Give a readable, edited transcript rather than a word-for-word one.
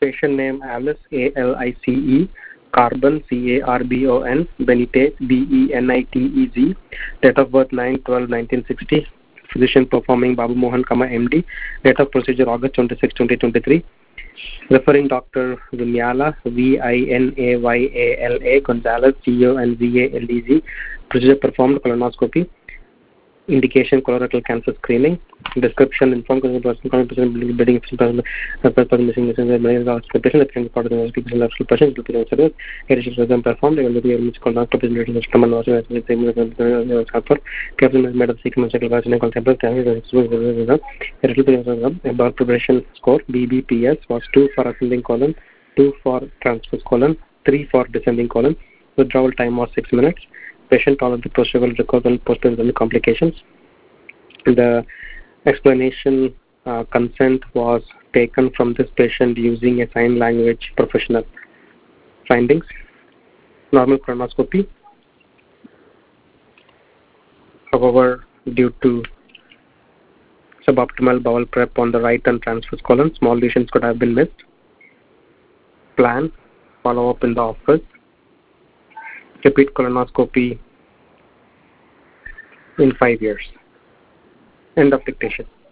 Patient name Alice, ALICE. Carbon, CARBON. Benitez, BENITEZ. Date of birth 9/12/1960. Physician performing Babu Mohan, MD. Date of procedure August 26, 2023. Referring Dr. Vinyala, VINAYALA. Gonzalez, CONZALEZ. Procedure performed colonoscopy. Indication colorectal cancer screening. Description: informed person bleeding person missing patient part of the patient service. Additional performed colonoscopy careful made of sequential blood preparation score BBPS was 2 for ascending colon, 2 for transverse colon, 3 for descending colon. Withdrawal time was 6 minutes. Patient tolerant to procedural records and post-procedure complications. The explanation consent was taken from this patient using a sign language professional. Findings: normal colonoscopy. However, due to suboptimal bowel prep on the right and transverse colon, small lesions could have been missed. Plan: follow up in the office. Repeat colonoscopy in 5 years. End of dictation.